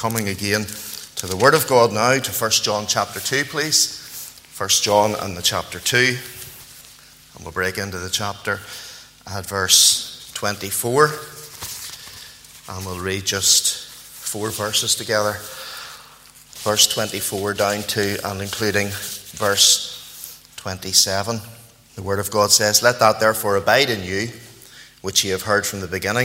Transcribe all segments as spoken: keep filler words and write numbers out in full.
coming again to the Word of God now, to First John chapter two, please. First John and the chapter two. And we'll break into the chapter at verse twenty-four. And we'll read just four verses together. Verse twenty-four down to and including verse twenty-seven. The Word of God says, "Let that therefore abide in you, which ye have heard from the beginning.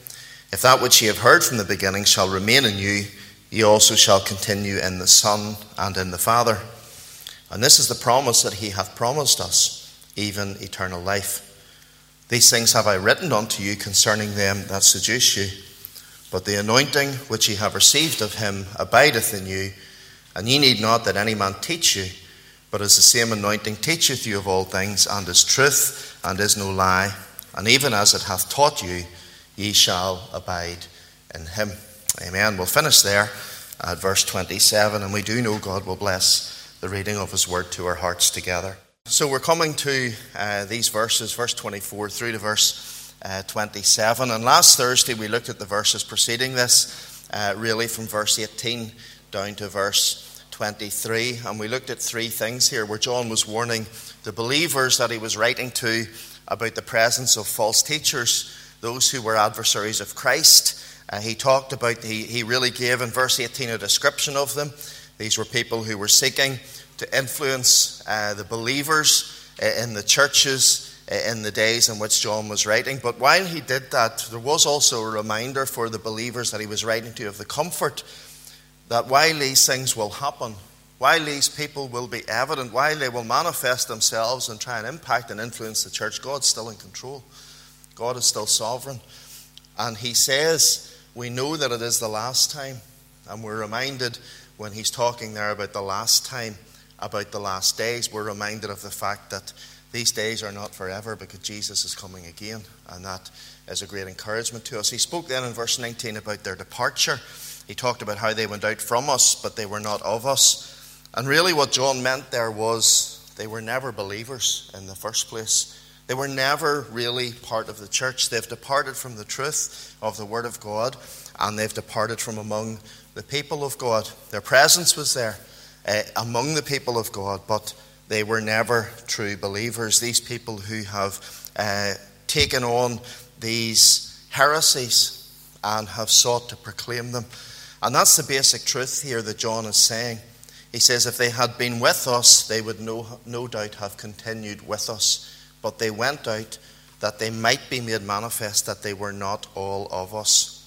If that which ye have heard from the beginning shall remain in you, ye also shall continue in the Son and in the Father. And this is the promise that he hath promised us, even eternal life. These things have I written unto you concerning them that seduce you. But the anointing which ye have received of him abideth in you, and ye need not that any man teach you, but as the same anointing teacheth you of all things, and is truth, and is no lie. And even as it hath taught you, ye shall abide in him." Amen. We'll finish there at verse twenty-seven, and we do know God will bless the reading of his word to our hearts together. So we're coming to uh, these verses, verse twenty-four through to verse uh, twenty-seven. And last Thursday we looked at the verses preceding this, uh, really from verse eighteen down to verse twenty-three. And we looked at three things here where John was warning the believers that he was writing to about the presence of false teachers, those who were adversaries of Christ. Uh, he talked about, he, he really gave in verse eighteen a description of them. These were people who were seeking to influence uh, the believers uh, in the churches uh, in the days in which John was writing. But while he did that, there was also a reminder for the believers that he was writing to of the comfort that while these things will happen, while these people will be evident, while they will manifest themselves and try and impact and influence the church, God's still in control. God is still sovereign. And he says, we know that it is the last time. And we're reminded when he's talking there about the last time, about the last days, we're reminded of the fact that these days are not forever because Jesus is coming again. And that is a great encouragement to us. He spoke then in verse nineteen about their departure. He talked about how they went out from us, but they were not of us. And really what John meant there was they were never believers in the first place. They were never really part of the church. They've departed from the truth of the Word of God, and they've departed from among the people of God. Their presence was there uh, among the people of God, but they were never true believers. These people who have uh, taken on these heresies and have sought to proclaim them. And that's the basic truth here that John is saying. He says if they had been with us, they would no, no doubt have continued with us. But they went out that they might be made manifest that they were not all of us.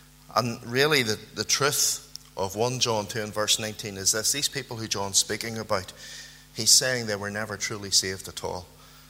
And really the, the truth of First John two and verse nineteen is this. These people who John's speaking about, he's saying they were never truly saved at all.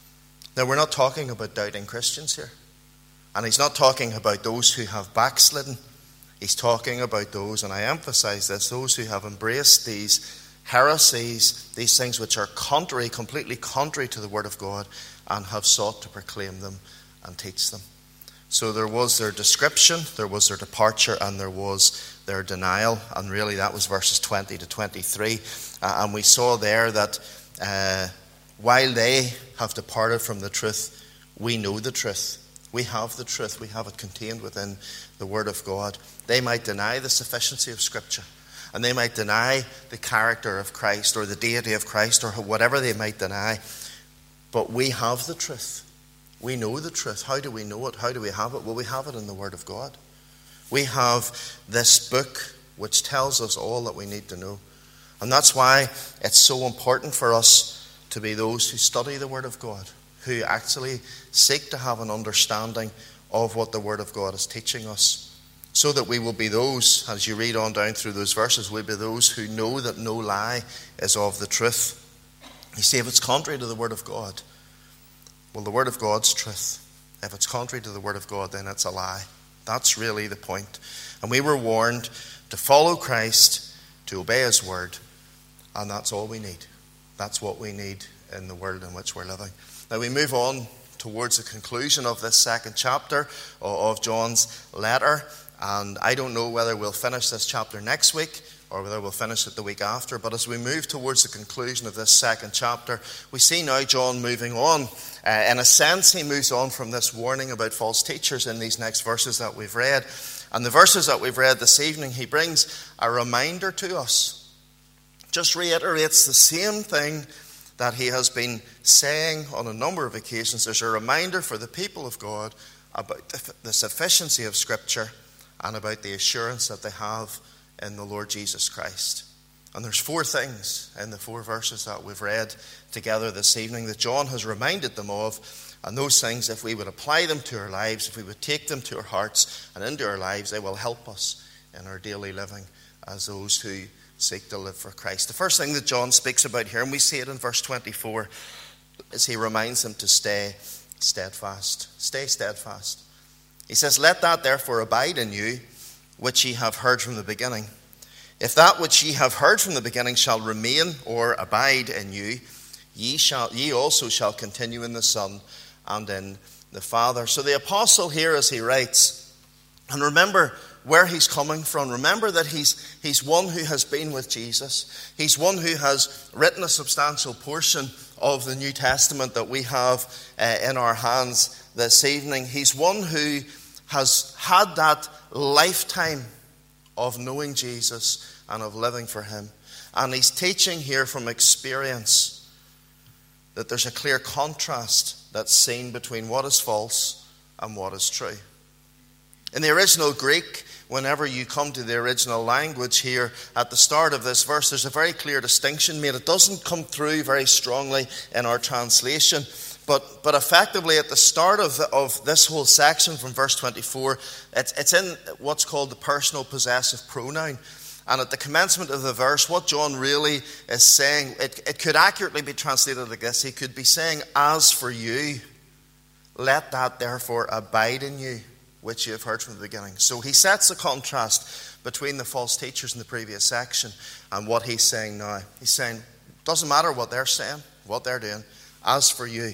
Now we're not talking about doubting Christians here. And he's not talking about those who have backslidden. He's talking about those, and I emphasize this, those who have embraced these heresies, these things which are contrary, completely contrary to the Word of God, and have sought to proclaim them and teach them. So there was their description, there was their departure, and there was their denial. And really that was verses twenty to twenty-three. Uh, and we saw there that uh, while they have departed from the truth, we know the truth. We have the truth. We have it contained within the Word of God. They might deny the sufficiency of Scripture, and they might deny the character of Christ or the deity of Christ or whatever they might deny. But we have the truth. We know the truth. How do we know it? How do we have it? Well, we have it in the Word of God. We have this book which tells us all that we need to know. And that's why it's so important for us to be those who study the Word of God, who actually seek to have an understanding of what the Word of God is teaching us, so that we will be those, as you read on down through those verses, we'll be those who know that no lie is of the truth. You see, if it's contrary to the Word of God, well, the Word of God's truth. If it's contrary to the Word of God, then it's a lie. That's really the point. And we were warned to follow Christ, to obey His Word, and that's all we need. That's what we need in the world in which we're living. Now we move on towards the conclusion of this second chapter of John's letter. And I don't know whether we'll finish this chapter next week or whether we'll finish it the week after. But as we move towards the conclusion of this second chapter, we see now John moving on. Uh, in a sense, he moves on from this warning about false teachers in these next verses that we've read. And the verses that we've read this evening, he brings a reminder to us. Just reiterates the same thing that he has been saying on a number of occasions. There's a reminder for the people of God about the sufficiency of Scripture and about the assurance that they have in the Lord Jesus Christ. And there's four things in the four verses that we've read together this evening that John has reminded them of. And those things, if we would apply them to our lives, if we would take them to our hearts and into our lives, they will help us in our daily living as those who seek to live for Christ. The first thing that John speaks about here, and we see it in verse twenty-four, is he reminds them to stay steadfast. Stay steadfast. He says, "Let that therefore abide in you, which ye have heard from the beginning. If that which ye have heard from the beginning shall remain or abide in you, ye shall ye also shall continue in the Son and in the Father." So the apostle here, as he writes, and remember where he's coming from. Remember that he's he's one who has been with Jesus. He's one who has written a substantial portion of the New Testament that we have uh, in our hands this evening. He's one who has had that lifetime of knowing Jesus and of living for him. And he's teaching here from experience that there's a clear contrast that's seen between what is false and what is true. In the original Greek, whenever you come to the original language here at the start of this verse, there's a very clear distinction made. It doesn't come through very strongly in our translation, but, but effectively at the start of, the, of this whole section from verse twenty-four, it's, it's in what's called the personal possessive pronoun. And at the commencement of the verse, what John really is saying, it, it could accurately be translated like this. He could be saying, "As for you, let that therefore abide in you, which you have heard from the beginning." So he sets a contrast between the false teachers in the previous section and what he's saying now. He's saying, it doesn't matter what they're saying, what they're doing. As for you.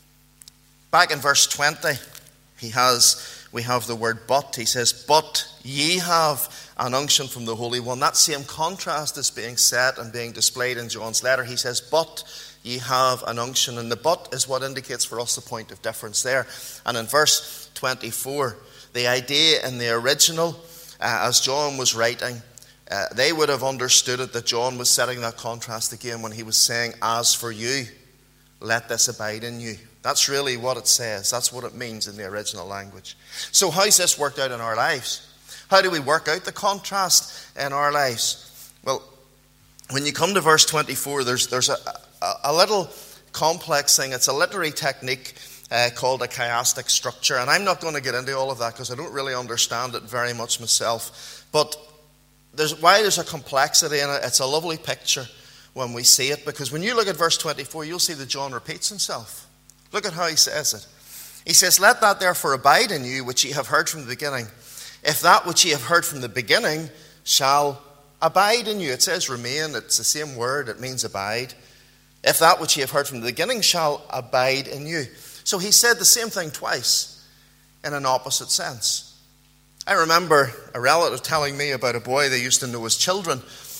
Back in verse twenty, he has, we have the word but. He says, "But ye have an unction from the Holy One." That same contrast is being set and being displayed in John's letter. He says, "But ye have an unction." And the but is what indicates for us the point of difference there. And in verse twenty-four, the idea in the original, uh, as John was writing, uh, they would have understood it that John was setting that contrast again when he was saying, "As for you, let this abide in you." That's really what it says. That's what it means in the original language. So how's this worked out in our lives? How do we work out the contrast in our lives? Well, when you come to verse twenty-four, there's, there's a, a, a little complex thing. It's a literary technique Uh, called a chiastic structure. And I'm not going to get into all of that because I don't really understand it very much myself. But there's, why there's a complexity in it, it's a lovely picture when we see it. Because when you look at verse twenty-four, you'll see that John repeats himself. Look at how he says it. He says, "Let that therefore abide in you, which ye have heard from the beginning. If that which ye have heard from the beginning shall abide in you." It says remain. It's the same word. It means abide. If that which ye have heard from the beginning shall abide in you. So he said the same thing twice in an opposite sense. I remember a relative telling me about a boy they used to know as children.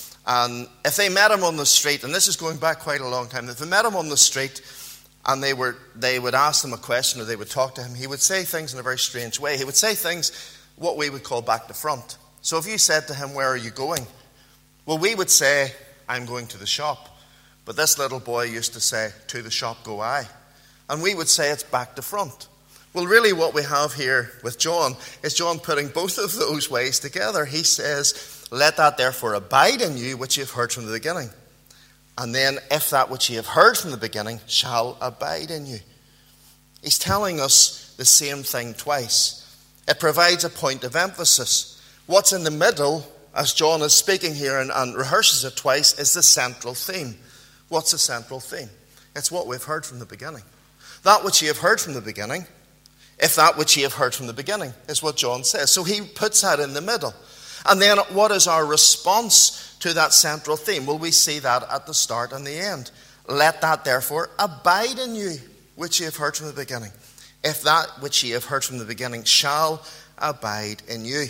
And if they met him on the street, and this is going back quite a long time, if they met him on the street and they were they would ask him a question or they would talk to him, he would say things in a very strange way. He would say things what we would call back to front. So if you said to him, "Where are you going?" Well, we would say, "I'm going to the shop." But this little boy used to say, "To the shop go I." And we would say it's back to front. Well, really what we have here with John is John putting both of those ways together. He says, "Let that therefore abide in you, which you have heard from the beginning." And then, "If that which ye have heard from the beginning shall abide in you." He's telling us the same thing twice. It provides a point of emphasis. What's in the middle, as John is speaking here and, and rehearses it twice, is the central theme. What's the central theme? It's what we've heard from the beginning. That which ye have heard from the beginning, if that which ye have heard from the beginning, is what John says. So he puts that in the middle. And then what is our response to that central theme? Well, we see that at the start and the end. "Let that therefore abide in you, which ye have heard from the beginning. If that which ye have heard from the beginning shall abide in you."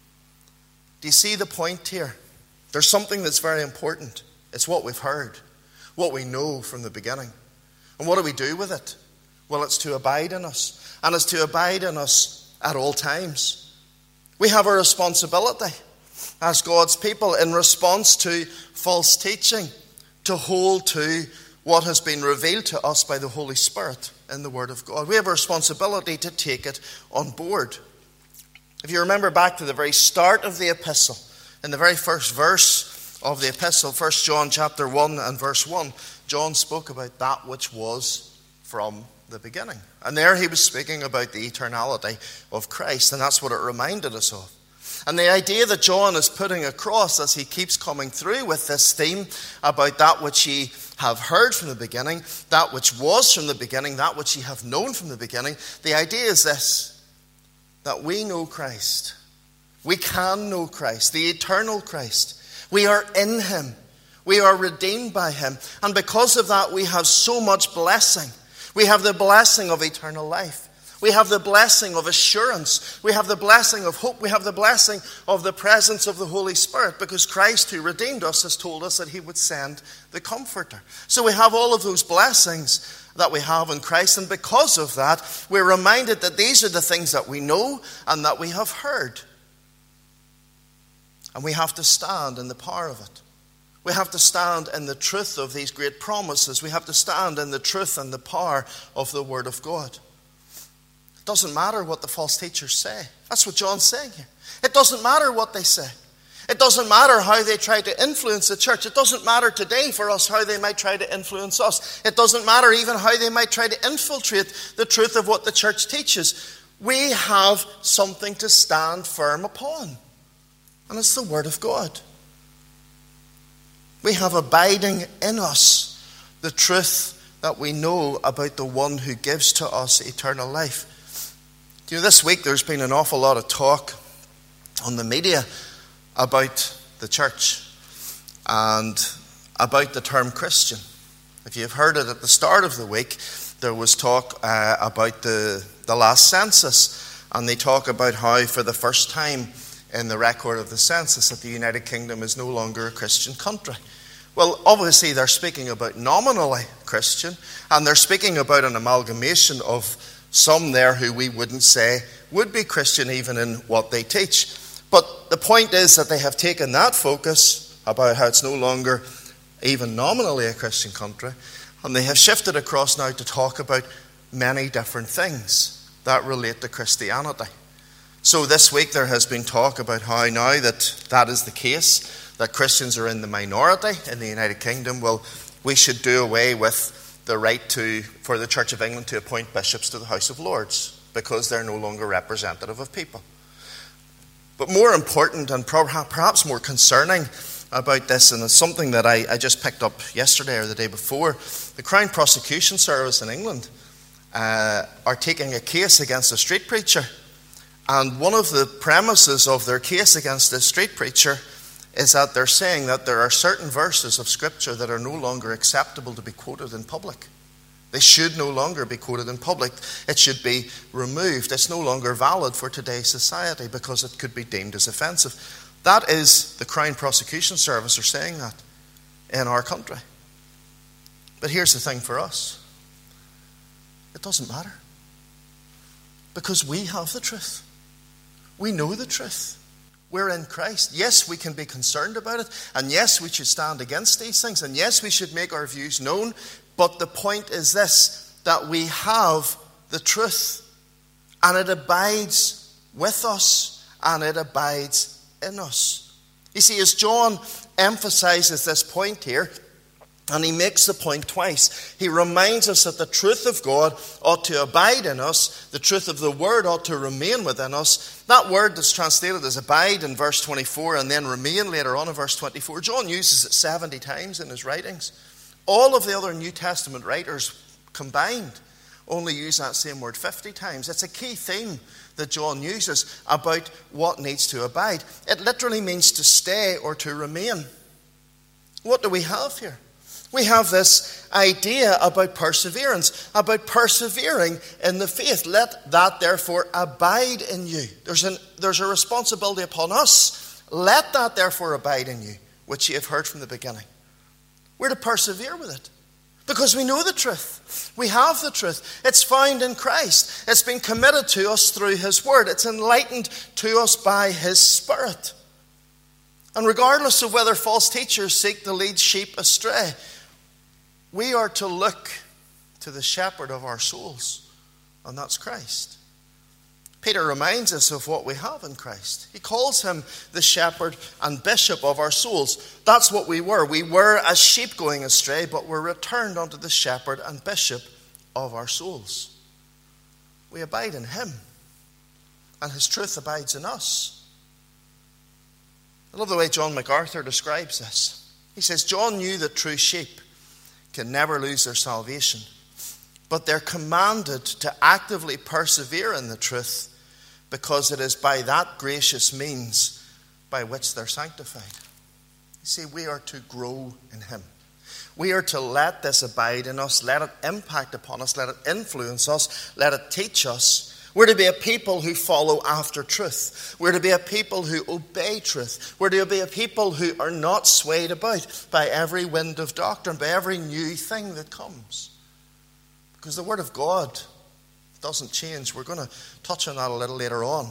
Do you see the point here? There's something that's very important. It's what we've heard, what we know from the beginning. And what do we do with it? Well, it's to abide in us. And it's to abide in us at all times. We have a responsibility as God's people in response to false teaching to hold to what has been revealed to us by the Holy Spirit in the Word of God. We have a responsibility to take it on board. If you remember back to the very start of the epistle, in the very first verse of the epistle, First John chapter one and verse one, John spoke about that which was from the beginning. And there he was speaking about the eternality of Christ, and that's what it reminded us of. And the idea that John is putting across as he keeps coming through with this theme about that which ye have heard from the beginning, that which was from the beginning, that which ye have known from the beginning, the idea is this, that we know Christ. We can know Christ, the eternal Christ. We are in him. We are redeemed by him. And because of that, we have so much blessing. We have the blessing of eternal life. We have the blessing of assurance. We have the blessing of hope. We have the blessing of the presence of the Holy Spirit, because Christ, who redeemed us, has told us that he would send the Comforter. So we have all of those blessings that we have in Christ, and because of that, we're reminded that these are the things that we know and that we have heard. And we have to stand in the power of it. We have to stand in the truth of these great promises. We have to stand in the truth and the power of the Word of God. It doesn't matter what the false teachers say. That's what John's saying here. It doesn't matter what they say. It doesn't matter how they try to influence the church. It doesn't matter today for us how they might try to influence us. It doesn't matter even how they might try to infiltrate the truth of what the church teaches. We have something to stand firm upon, and it's the Word of God. We have abiding in us the truth that we know about the one who gives to us eternal life. You know, this week there's been an awful lot of talk on the media about the church and about the term Christian. If you've heard it at the start of the week, there was talk uh, about the, the last census, and they talk about how for the first time in the record of the census that the United Kingdom is no longer a Christian country. Well, obviously they're speaking about nominally Christian, and they're speaking about an amalgamation of some there who we wouldn't say would be Christian even in what they teach. But the point is that they have taken that focus about how it's no longer even nominally a Christian country, and they have shifted across now to talk about many different things that relate to Christianity. So this week there has been talk about how now that that is the case, that Christians are in the minority in the United Kingdom, well, we should do away with the right to for the Church of England to appoint bishops to the House of Lords, because they're no longer representative of people. But more important and perhaps more concerning about this, and it's something that I, I just picked up yesterday or the day before, the Crown Prosecution Service in England uh, are taking a case against a street preacher. And one of the premises of their case against this street preacher is that they're saying that there are certain verses of Scripture that are no longer acceptable to be quoted in public. They should no longer be quoted in public. It should be removed. It's no longer valid for today's society because it could be deemed as offensive. That is the Crown Prosecution Service are saying that in our country. But here's the thing for us. It doesn't matter. Because we have the truth. We know the truth. We're in Christ. Yes, we can be concerned about it. And yes, we should stand against these things. And yes, we should make our views known. But the point is this, that we have the truth. And it abides with us. And it abides in us. You see, as John emphasizes this point here, and he makes the point twice. He reminds us that the truth of God ought to abide in us. The truth of the Word ought to remain within us. That word that's translated as abide in verse twenty-four and then remain later on in verse twenty-four, John uses it seventy times in his writings. All of the other New Testament writers combined only use that same word fifty times. It's a key theme that John uses about what needs to abide. It literally means to stay or to remain. What do we have here? We have this idea about perseverance, about persevering in the faith. Let that therefore abide in you. There's, an, there's a responsibility upon us. Let that therefore abide in you, which you have heard from the beginning. We're to persevere with it. Because we know the truth. We have the truth. It's found in Christ. It's been committed to us through his word. It's enlightened to us by his Spirit. And regardless of whether false teachers seek to lead sheep astray, we are to look to the shepherd of our souls, and that's Christ. Peter reminds us of what we have in Christ. He calls him the shepherd and bishop of our souls. That's what we were. We were as sheep going astray, but were returned unto the shepherd and bishop of our souls. We abide in him, and his truth abides in us. I love the way John MacArthur describes this. He says, John knew that true sheep can never lose their salvation, but they're commanded to actively persevere in the truth, because it is by that gracious means by which they're sanctified. You see, we are to grow in him. We are to let this abide in us, let it impact upon us, let it influence us, let it teach us. We're to be a people who follow after truth. We're to be a people who obey truth. We're to be a people who are not swayed about by every wind of doctrine, by every new thing that comes. Because the Word of God doesn't change. We're going to touch on that a little later on.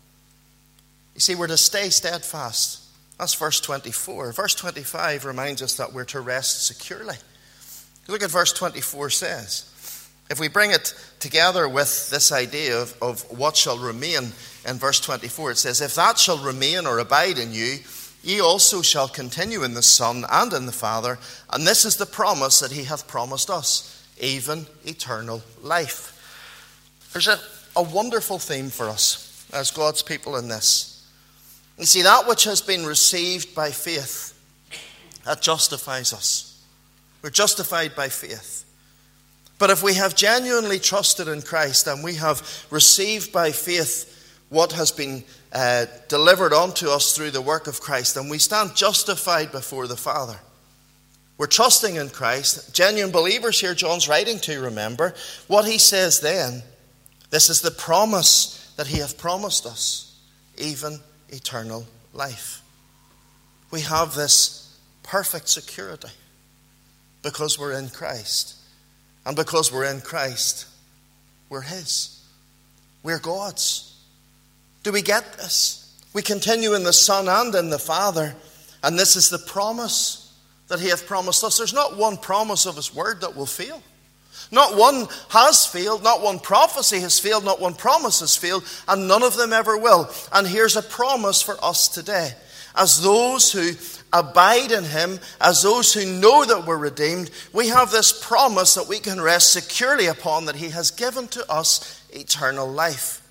You see, we're to stay steadfast. That's verse twenty-four. Verse twenty-five reminds us that we're to rest securely. Look at verse twenty-four says. If we bring it together with this idea of, of what shall remain in verse twenty-four, it says, if that shall remain or abide in you, ye also shall continue in the Son and in the Father, and this is the promise that he hath promised us, even eternal life. There's a, a wonderful theme for us as God's people in this. You see, that which has been received by faith, that justifies us. We're justified by faith. But if we have genuinely trusted in Christ and we have received by faith what has been uh, delivered unto us through the work of Christ, then we stand justified before the Father. We're trusting in Christ. Genuine believers here John's writing to, remember. What he says then, this is the promise that he hath promised us, even eternal life. We have this perfect security because we're in Christ. And because we're in Christ, we're his. We're God's. Do we get this? We continue in the Son and in the Father, and this is the promise that he hath promised us. There's not one promise of his word that will fail. Not one has failed, not one prophecy has failed, not one promise has failed, and none of them ever will. And here's a promise for us today. As those who abide in him, as those who know that we're redeemed, we have this promise that we can rest securely upon, that he has given to us eternal life.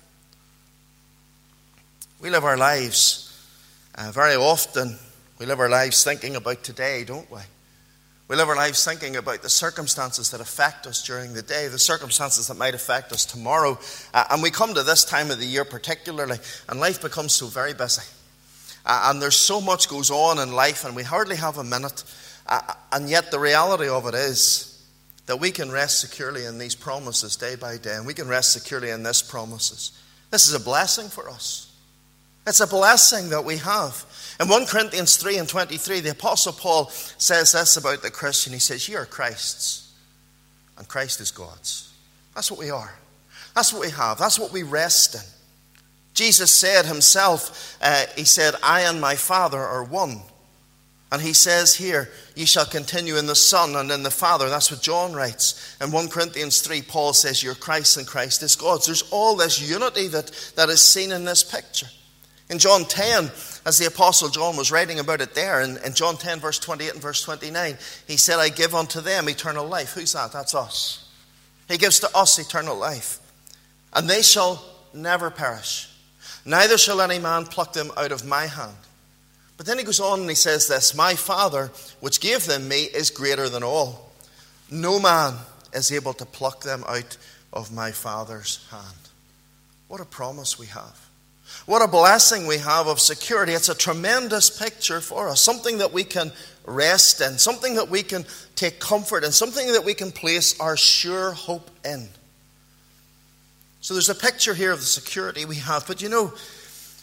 We live our lives uh, very often, we live our lives thinking about today, don't we? We live our lives thinking about the circumstances that affect us during the day, the circumstances that might affect us tomorrow. Uh, and we come to this time of the year particularly, and life becomes so very busy. Uh, and there's so much goes on in life, and we hardly have a minute. Uh, and yet the reality of it is that we can rest securely in these promises day by day, and we can rest securely in this promises. This is a blessing for us. It's a blessing that we have. In First Corinthians three and twenty-three, the Apostle Paul says this about the Christian. He says, ye are Christ's, and Christ is God's. That's what we are. That's what we have. That's what we rest in. Jesus said himself, uh, he said, I and my Father are one. And he says here, ye shall continue in the Son and in the Father. That's what John writes. In First Corinthians three, Paul says, you're Christ and Christ is God's. There's all this unity that, that is seen in this picture. In John ten, as the Apostle John was writing about it there, in, in John ten, verse twenty-eight and verse twenty-nine, he said, I give unto them eternal life. Who's that? That's us. He gives to us eternal life. And they shall never perish. Neither shall any man pluck them out of my hand. But then he goes on and he says this, my Father, which gave them me, is greater than all. No man is able to pluck them out of my Father's hand. What a promise we have. What a blessing we have of security. It's a tremendous picture for us. Something that we can rest in. Something that we can take comfort in. Something that we can place our sure hope in. So there's a picture here of the security we have. But you know,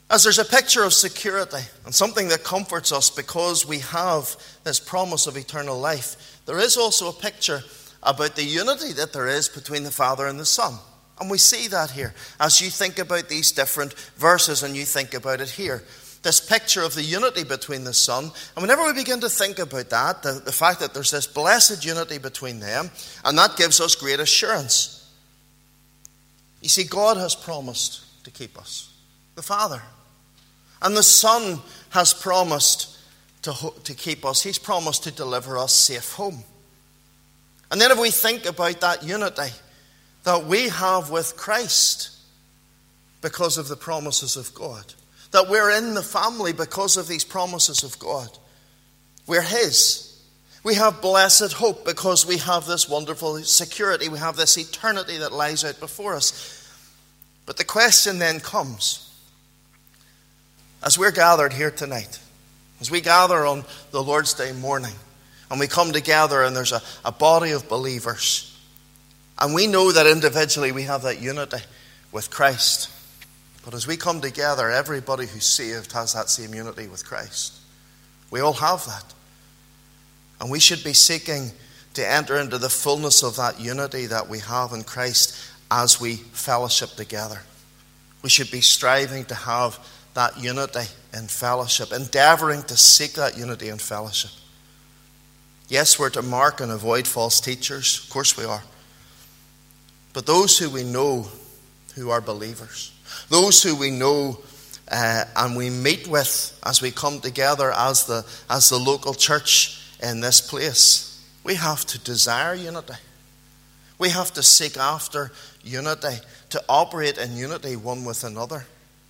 As there's a picture of security and something that comforts us because we have this promise of eternal life, there is also a picture about the unity that there is between the Father and the Son. And we see that here as you think about these different verses and you think about it here. This picture of the unity between the Son. And whenever we begin to think about that, the, the fact that there's this blessed unity between them, and that gives us great assurance. You see, God has promised to keep us. The Father. And the Son has promised to, to keep us. He's promised to deliver us safe home. And then if we think about that unity that we have with Christ because of the promises of God, that we're in the family because of these promises of God, we're His. We have blessed hope because we have this wonderful security. We have this eternity that lies out before us. But the question then comes, as we're gathered here tonight, as we gather on the Lord's Day morning, and we come together and there's a, a body of believers, and we know that individually we have that unity with Christ. But as we come together, everybody who's saved has that same unity with Christ. We all have that. And we should be seeking to enter into the fullness of that unity that we have in Christ as we fellowship together. We should be striving to have that unity in fellowship, endeavouring to seek that unity in fellowship. Yes, we're to mark and avoid false teachers. Of course we are. But those who we know who are believers, those who we know uh, and we meet with as we come together as the, as the local church in this place, we have to desire unity. We have to seek after unity, to operate in unity one with another.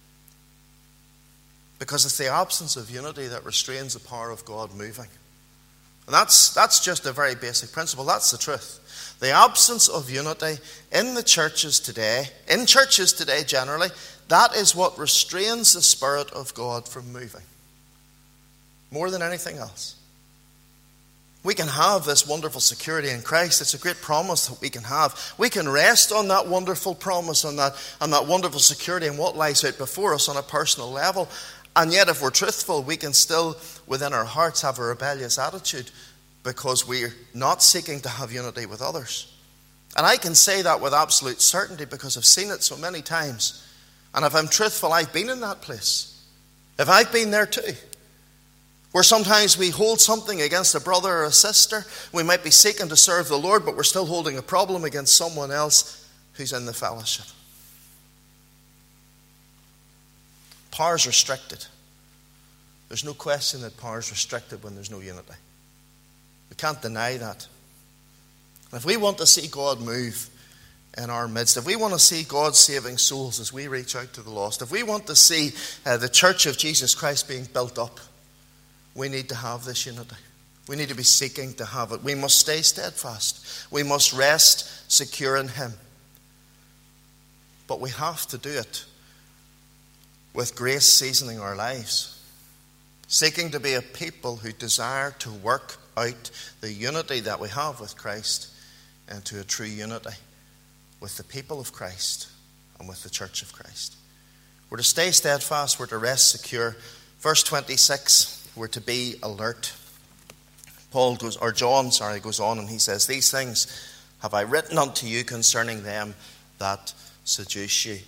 Because it's the absence of unity that restrains the power of God moving. And that's, that's just a very basic principle. That's the truth. The absence of unity in the churches today, in churches today generally, that is what restrains the Spirit of God from moving. More than anything else. We can have this wonderful security in Christ. It's a great promise that we can have. We can rest on that wonderful promise, on that, on that wonderful security and what lies out before us on a personal level. And yet, if we're truthful, we can still, within our hearts, have a rebellious attitude because we're not seeking to have unity with others. And I can say that with absolute certainty because I've seen it so many times. And if I'm truthful, I've been in that place. If I've been there too. Where sometimes we hold something against a brother or a sister. We might be seeking to serve the Lord, but we're still holding a problem against someone else who's in the fellowship. Power is restricted. There's no question that power is restricted when there's no unity. We can't deny that. And if we want to see God move in our midst, if we want to see God saving souls as we reach out to the lost, if we want to see uh, the church of Jesus Christ being built up, we need to have this unity. We need to be seeking to have it. We must stay steadfast. We must rest secure in Him. But we have to do it with grace seasoning our lives. Seeking to be a people who desire to work out the unity that we have with Christ into a true unity with the people of Christ and with the church of Christ. We're to stay steadfast. We're to rest secure. Verse twenty-six, we're to be alert. Paul goes, or John, sorry, goes on and he says, "These things have I written unto you concerning them that seduce you."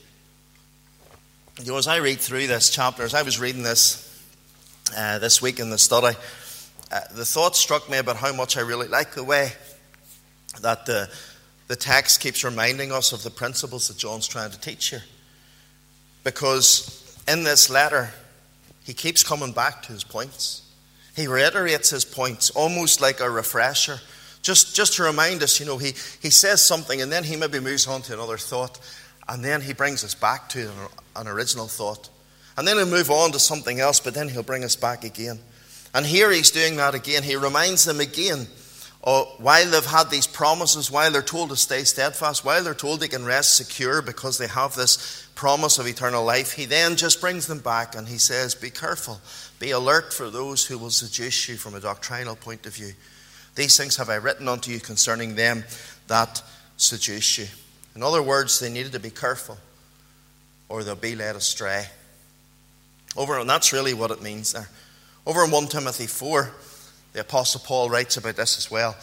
You know, as I read through this chapter, as I was reading this uh, this week in the study, uh, the thought struck me about how much I really like the way that the, the text keeps reminding us of the principles that John's trying to teach here. Because in this letter, he keeps coming back to his points. He reiterates his points, almost like a refresher. Just, just to remind us, you know, he, he says something and then he maybe moves on to another thought. And then he brings us back to an, an original thought. And then he'll move on to something else, but then he'll bring us back again. And here he's doing that again. He reminds them again, oh, while they've had these promises, while they're told to stay steadfast, while they're told they can rest secure because they have this promise of eternal life, he then just brings them back and he says, be careful, be alert for those who will seduce you from a doctrinal point of view. These things have I written unto you concerning them that seduce you. In other words, they needed to be careful or they'll be led astray. Over, and that's really what it means there. Over in First Timothy four, the Apostle Paul writes about this as well.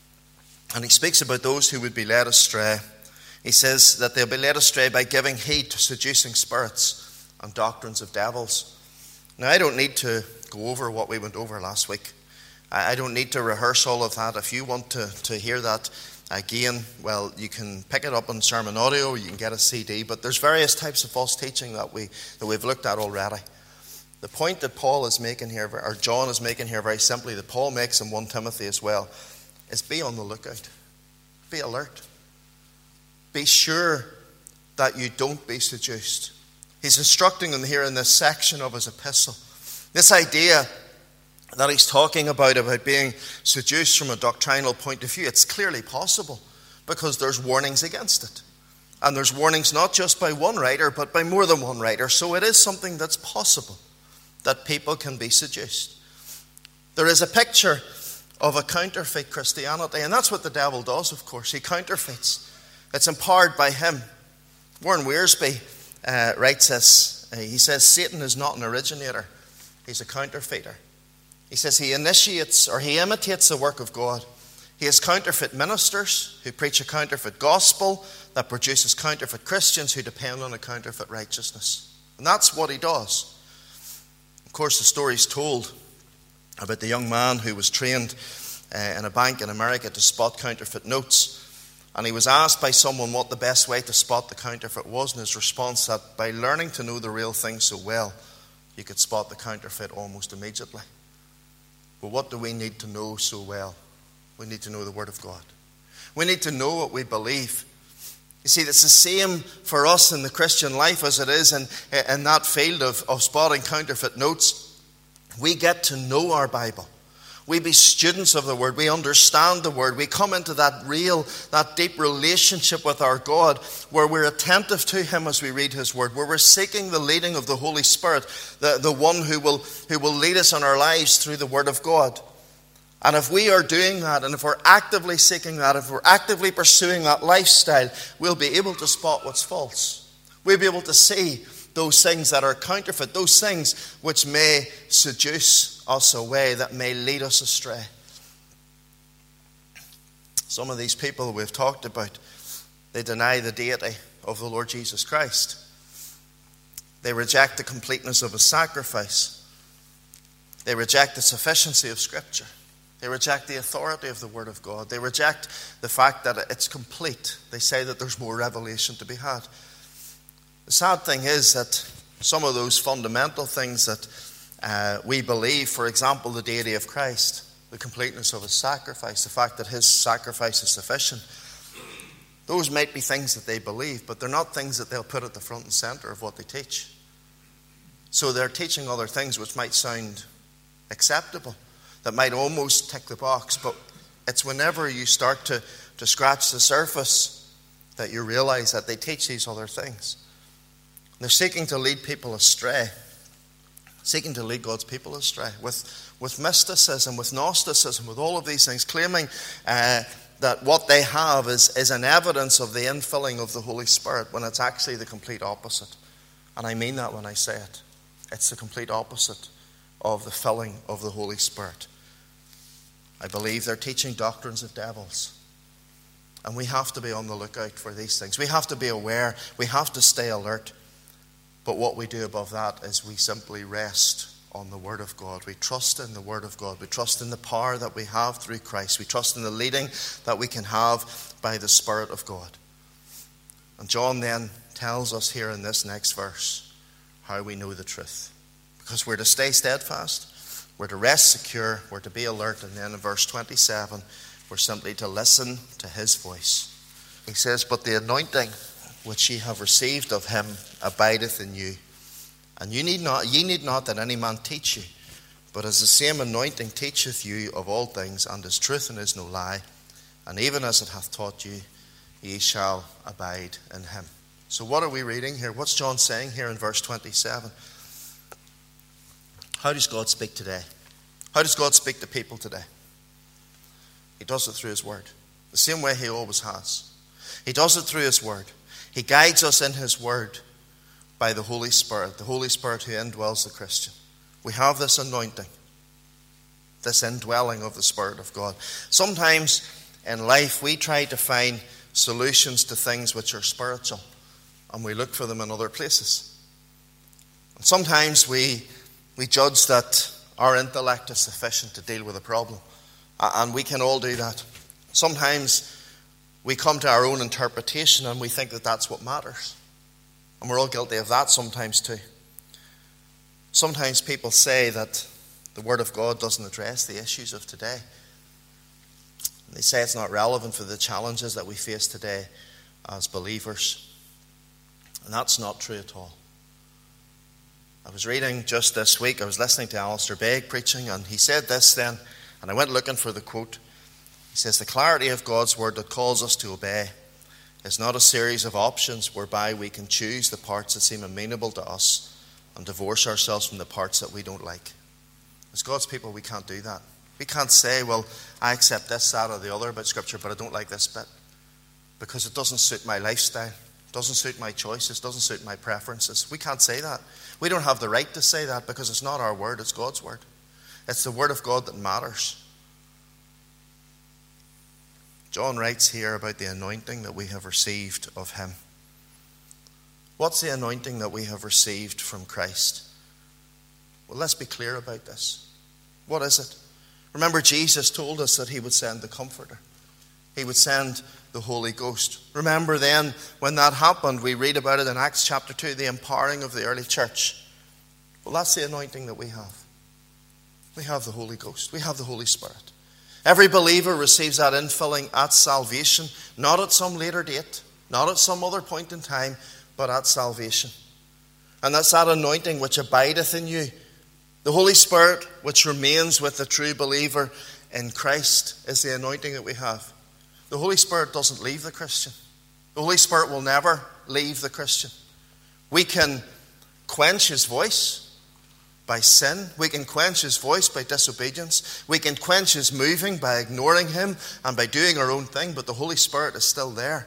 And he speaks about those who would be led astray. He says that they'll be led astray by giving heed to seducing spirits and doctrines of devils. Now, I don't need to go over what we went over last week. I don't need to rehearse all of that. If you want to, to hear that again, well, you can pick it up on sermon audio, or you can get a C D. But there's various types of false teaching that, we, that we've looked at already. The point that Paul is making here, or John is making here very simply, that Paul makes in First Timothy as well, is be on the lookout. Be alert. Be sure that you don't be seduced. He's instructing them here in this section of his epistle. This idea that he's talking about, about being seduced from a doctrinal point of view, it's clearly possible because there's warnings against it. And there's warnings not just by one writer, but by more than one writer. So it is something that's possible that people can be seduced. There is a picture of a counterfeit Christianity, and that's what the devil does, of course. He counterfeits. It's empowered by him. Warren Wiersbe uh, writes this. Uh, he says, Satan is not an originator. He's a counterfeiter. He says he initiates or he imitates the work of God. He has counterfeit ministers who preach a counterfeit gospel that produces counterfeit Christians who depend on a counterfeit righteousness. And that's what he does. Of course, the story's told about the young man who was trained uh, in a bank in America to spot counterfeit notes. And he was asked by someone what the best way to spot the counterfeit was, and his response that by learning to know the real thing so well, you could spot the counterfeit almost immediately. But what do we need to know so well? We need to know the Word of God. We need to know what we believe. You see, it's the same for us in the Christian life as it is in, in that field of, of spotting counterfeit notes. We get to know our Bible. We be students of the Word. We understand the Word. We come into that real, that deep relationship with our God where we're attentive to Him as we read His Word, where we're seeking the leading of the Holy Spirit, the, the one who will, who will lead us in our lives through the Word of God. And if we are doing that, and if we're actively seeking that, if we're actively pursuing that lifestyle, we'll be able to spot what's false. We'll be able to see those things that are counterfeit, those things which may seduce us away, that may lead us astray. Some of these people we've talked about, they deny the deity of the Lord Jesus Christ. They reject the completeness of His sacrifice. They reject the sufficiency of Scripture. They reject the authority of the Word of God. They reject the fact that it's complete. They say that there's more revelation to be had. The sad thing is that some of those fundamental things that uh, we believe, for example, the deity of Christ, the completeness of His sacrifice, the fact that His sacrifice is sufficient, those might be things that they believe, but they're not things that they'll put at the front and center of what they teach. So they're teaching other things which might sound acceptable, that might almost tick the box, but it's whenever you start to, to scratch the surface that you realize that they teach these other things. They're seeking to lead people astray, seeking to lead God's people astray with, with mysticism, with Gnosticism, with all of these things, claiming uh, that what they have is, is an evidence of the infilling of the Holy Spirit, when it's actually the complete opposite. And I mean that when I say it. It's the complete opposite of the filling of the Holy Spirit. I believe they're teaching doctrines of devils. And we have to be on the lookout for these things. We have to be aware. We have to stay alert. But what we do above that is we simply rest on the Word of God. We trust in the Word of God. We trust in the power that we have through Christ. We trust in the leading that we can have by the Spirit of God. And John then tells us here in this next verse how we know the truth. Because we're to stay steadfast, we're to rest secure, we're to be alert. And then in verse twenty-seven, we're simply to listen to His voice. He says, "But the anointing which ye have received of Him abideth in you. And you need not, ye need not that any man teach you, but as the same anointing teacheth you of all things, and is truth and is no lie, and even as it hath taught you, ye shall abide in Him." So what are we reading here? What's John saying here in verse twenty-seven? How does God speak today? How does God speak to people today? He does it through His Word, the same way He always has. He does it through His Word. He guides us in His Word by the Holy Spirit, the Holy Spirit who indwells the Christian. We have this anointing, this indwelling of the Spirit of God. Sometimes in life we try to find solutions to things which are spiritual, and we look for them in other places. And sometimes we, we judge that our intellect is sufficient to deal with a problem, and we can all do that. Sometimes we come to our own interpretation and we think that that's what matters. And we're all guilty of that sometimes too. Sometimes people say that the Word of God doesn't address the issues of today. And they say it's not relevant for the challenges that we face today as believers. And that's not true at all. I was reading just this week, I was listening to Alistair Begg preaching, and he said this then, and I went looking for the quote. He says, "The clarity of God's Word that calls us to obey is not a series of options whereby we can choose the parts that seem amenable to us and divorce ourselves from the parts that we don't like." As God's people, we can't do that. We can't say, well, I accept this, that, or the other about Scripture, but I don't like this bit because it doesn't suit my lifestyle, it doesn't suit my choices, it doesn't suit my preferences. We can't say that. We don't have the right to say that because it's not our word, it's God's word. It's the Word of God that matters. John writes here about the anointing that we have received of Him. What's the anointing that we have received from Christ? Well, let's be clear about this. What is it? Remember, Jesus told us that He would send the Comforter. He would send the Holy Ghost. Remember then, when that happened, we read about it in Acts chapter two, the empowering of the early church. Well, that's the anointing that we have. We have the Holy Ghost. We have the Holy Spirit. Every believer receives that infilling at salvation, not at some later date, not at some other point in time, but at salvation. And that's that anointing which abideth in you. The Holy Spirit which remains with the true believer in Christ is the anointing that we have. The Holy Spirit doesn't leave the Christian. The Holy Spirit will never leave the Christian. We can quench His voice by sin. We can quench His voice by disobedience. We can quench His moving by ignoring Him and by doing our own thing, but the Holy Spirit is still there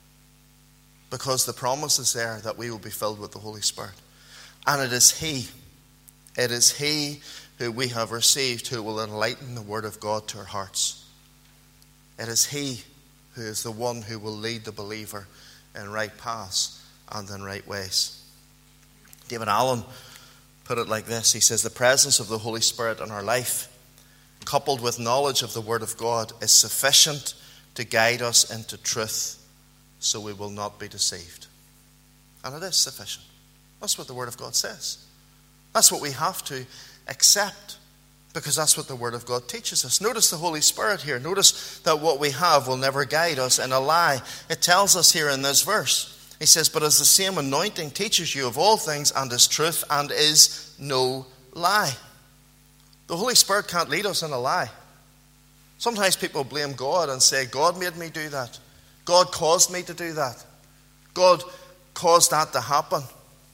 because the promise is there that we will be filled with the Holy Spirit. And it is He, it is He who we have received who will enlighten the Word of God to our hearts. It is He who is the one who will lead the believer in right paths and in right ways. David Allen put it like this. He says, the presence of the Holy Spirit in our life, coupled with knowledge of the Word of God, is sufficient to guide us into truth so we will not be deceived. And it is sufficient. That's what the Word of God says. That's what we have to accept because that's what the Word of God teaches us. Notice the Holy Spirit here. Notice that what we have will never guide us in a lie. It tells us here in this verse. He says, but as the same anointing teaches you of all things and is truth and is no lie. The Holy Spirit can't lead us in a lie. Sometimes people blame God and say, God made me do that. God caused me to do that. God caused that to happen.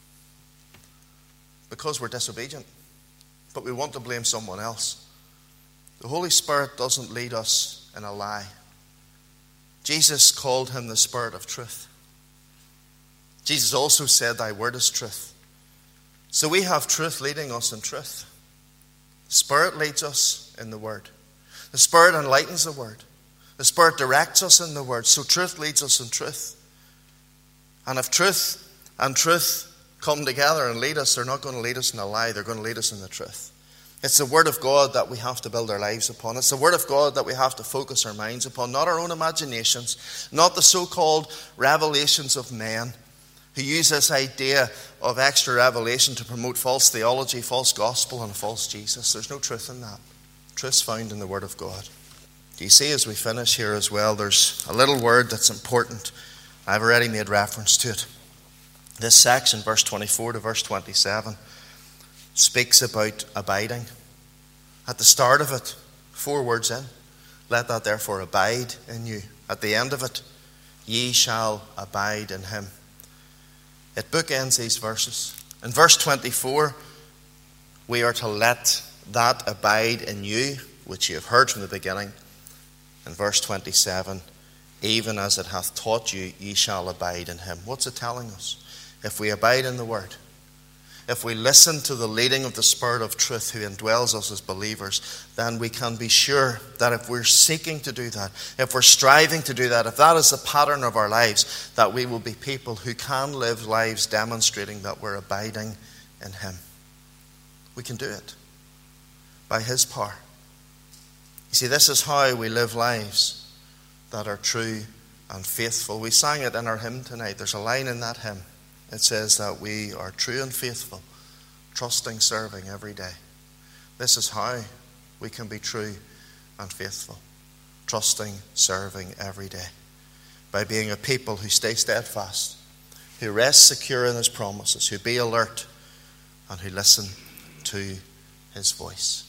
Because we're disobedient. But we want to blame someone else. The Holy Spirit doesn't lead us in a lie. Jesus called Him the Spirit of truth. Jesus also said, thy word is truth. So we have truth leading us in truth. The Spirit leads us in the Word. The Spirit enlightens the Word. The Spirit directs us in the Word. So truth leads us in truth. And if truth and truth come together and lead us, they're not going to lead us in a lie. They're going to lead us in the truth. It's the Word of God that we have to build our lives upon. It's the Word of God that we have to focus our minds upon. Not our own imaginations. Not the so-called revelations of men who use this idea of extra revelation to promote false theology, false gospel, and false Jesus. There's no truth in that. Truth's found in the Word of God. Do you see, as we finish here as well, there's a little word that's important. I've already made reference to it. This section, verse twenty-four to verse twenty-seven, speaks about abiding. At the start of it, four words in, let that therefore abide in you. At the end of it, ye shall abide in Him. It bookends these verses. In verse twenty-four, we are to let that abide in you, which you have heard from the beginning. In verse twenty-seven, even as it hath taught you, ye shall abide in Him. What's it telling us? if we abide in the Word, if we listen to the leading of the Spirit of truth who indwells us as believers, then we can be sure that if we're seeking to do that, if we're striving to do that, if that is the pattern of our lives, that we will be people who can live lives demonstrating that we're abiding in Him. We can do it by His power. You see, this is how we live lives that are true and faithful. We sang it in our hymn tonight. There's a line in that hymn. It says that we are true and faithful, trusting, serving every day. This is how we can be true and faithful, trusting, serving every day, by being a people who stay steadfast, who rest secure in His promises, who be alert, and who listen to His voice.